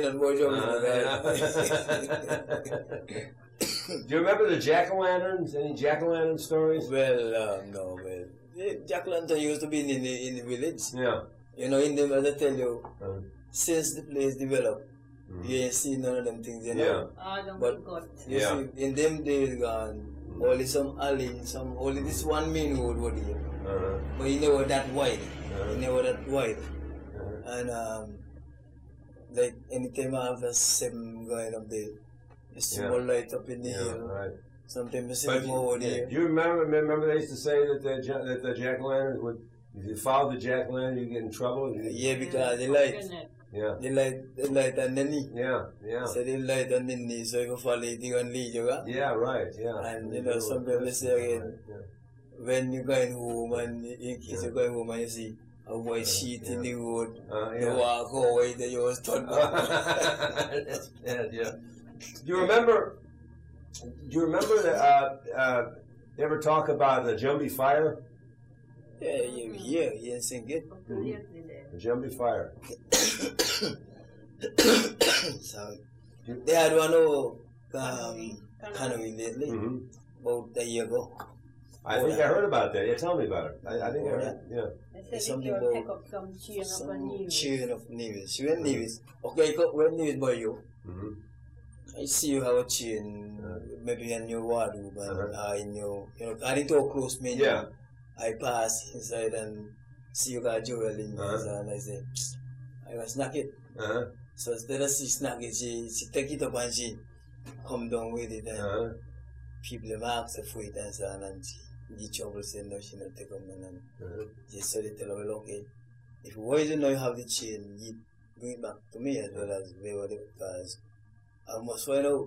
not more jumping. Do you remember the jack-o'-lanterns? Any jack-o'-lantern stories? Well, no, well, the jack-o'-lantern used to be in the village. Yeah. You know, in the, as I tell you, since the place developed, you ain't seen none of them things, you know. But you see, in them days gone, only some alley, only this one main road was here. But it never that wide. It never that wide. And like anytime I have a 7 going up there, you see more light up in the hill. Right. Sometimes you see more over there. Do you remember they used to say that the jack-o'-lanterns would, if you follow the jack-o'-lantern, you get in trouble? Yeah, because they light. Yeah. They light on the knee. Yeah, yeah. So they light on the knee, so if you follow it, you can lead you. Yeah, right, yeah. And you know, sometimes they say again, when you're going home, and in case you're going home and you see a white sheet in the road, you walk away, then you was turned That's bad, yeah. Do you remember that, you ever talk about the Jumbie Fire? Yeah, you sing it. The Jumbie Fire. So, they had one Hanoi lately, about a year ago. I think I heard about that. Yeah, tell me about it. I think I heard. Yeah. There's something about some cheering of Nevis. When Nevis, okay, when Nevis by you, I see you have a chain, maybe in your wardrobe and in your, you know, I need to close me. Yeah. I pass inside and see you got jewel in there, and I say, I will snack it. So instead of she snack it, she take it up and she come down with it, and people have asked her for it and so on, and she get trouble saying no, she not take up none. And she said, they tell her, well, okay, if you know you have the chain, you bring it back to me as well as whatever, because I must find out.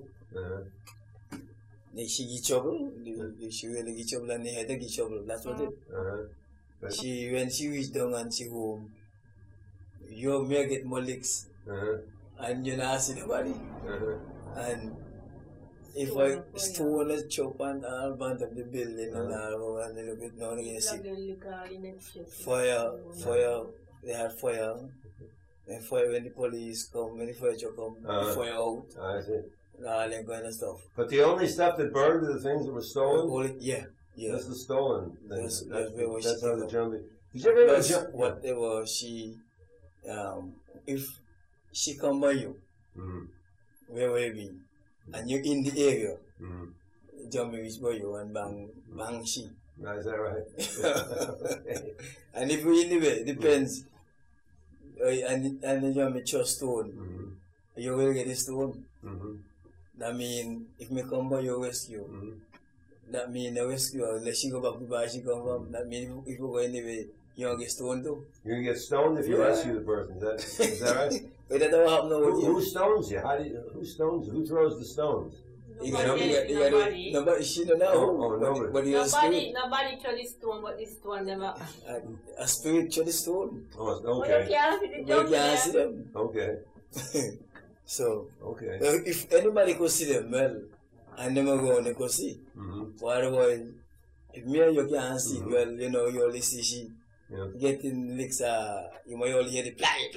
She get trouble, she really get trouble, and they had to get trouble. That's what it. When she reached down and she home, you may get more licks, and you not see nobody. And if I stone a chop and all band of the building and all, and a little bit now again, see fire. They had fire. When the police come, when the fire truck come, fire out. I see. All that kind of stuff. But the only stuff that burned are the things that were stolen? Yeah. That's the stolen things. That's how the Jumbie. Did you ever jump? Whatever if she come by you, where you be, and you're in the area, Jumbie reach by you and bang she. Is that right? And if we in the way, depends. And the Jumbie trust stone, you will get the stone. That mean if me come by your rescue, that mean the rescue, unless she go back to where she come from, that mean if you go anyway, you don't get stoned too. You're gonna get stoned if you rescue the person. Is that right? But that don't happen with you. Who stones you? Who stones you? Who throws the stones? Nobody. She don't know. Nobody. But nobody throw the stone, but the stone never. A spirit throw the stone. Oh, okay. You can't see them. Okay. So, okay. If anybody could see them, well, I never go and they could see. But otherwise, if me and you can't see, well, you know, you only see she getting licks, you might only hear the fly.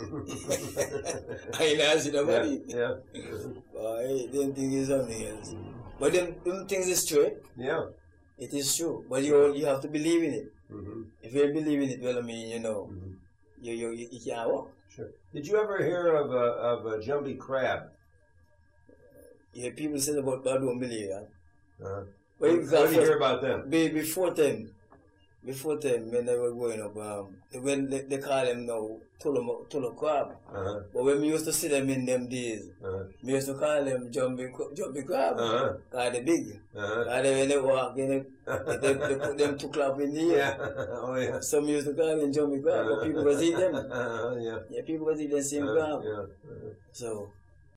I never see nobody. Yeah. I didn't think it's something else. But them things is true. Yeah. It is true. But you have to believe in it. If you believe in it, well, I mean, you know, you can't walk. Sure. Did you ever hear of a Jumbie crab? Yeah, people said about that, don't believe that. What did you hear about them? Before them, when they were growing up, when they call them now Tula crab. But when we used to see them in them days, we used to call them Jumbie crab. Because they're big. Because when they walk, they put them two clap in the air. Some used to call them Jumbie crab, but people was eat them. Yeah, people was eat the same crab. So